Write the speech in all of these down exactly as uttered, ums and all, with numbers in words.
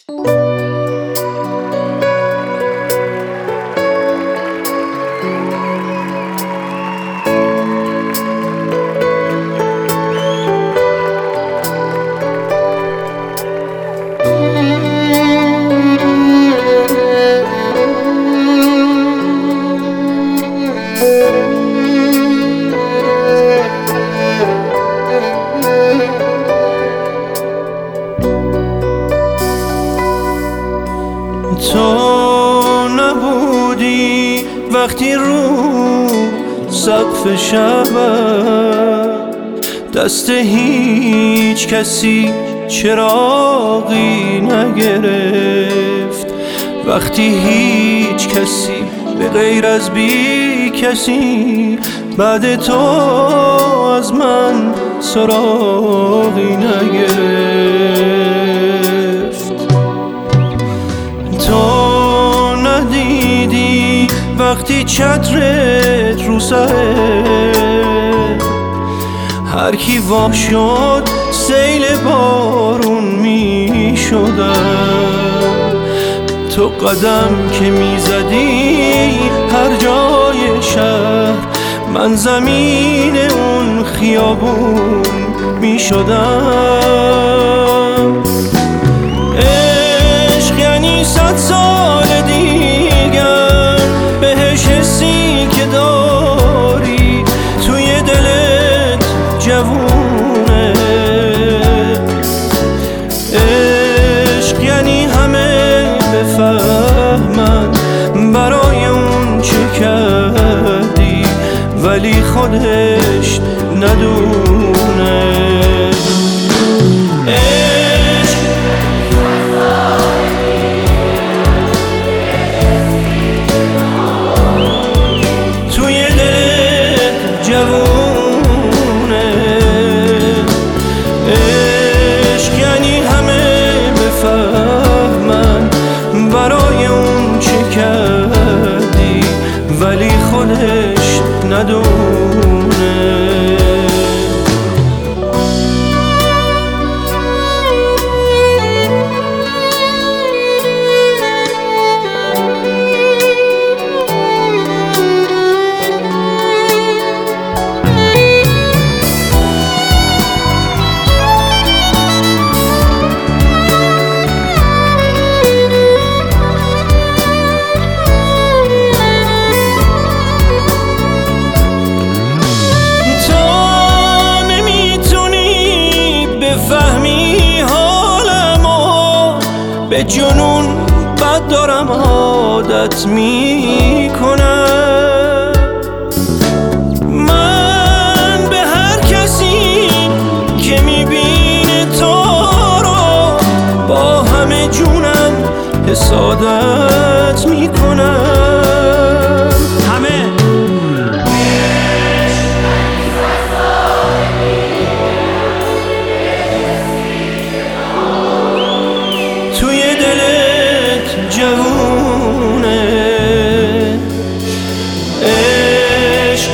تو نبودی وقتی رو سقف شبم دست هیچ کسی چراغی نگرفت، وقتی هیچ کسی به غیر از بی کسی بعد تو از من سراغی نگرفت. تو ندیدی وقتی چترت رو سره هر کی وا شد سیل بارون می شدم، تو قدم که می زدی هر جای شهر من زمین اون خیابون می شدم. عشق یعنی صد سال دیگر بهش حسی که داری توی دلت جوونه. عشق یعنی همه بفهمن برای اون چه کردی ولی خودش ندونه. توی دلت جوونه. عشق یعنی همه بفهمن برای اون چه کردی ولی خودش ندونه. به جنون بد دارم عادت میکنم، من به هر کسی که میبینه تو رو با همه جونم حسادت میکنم. همه توی دلت جوونه. عشق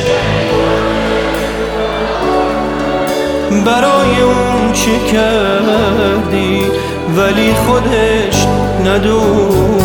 برای اون چه کردی ولی خودش ندونه.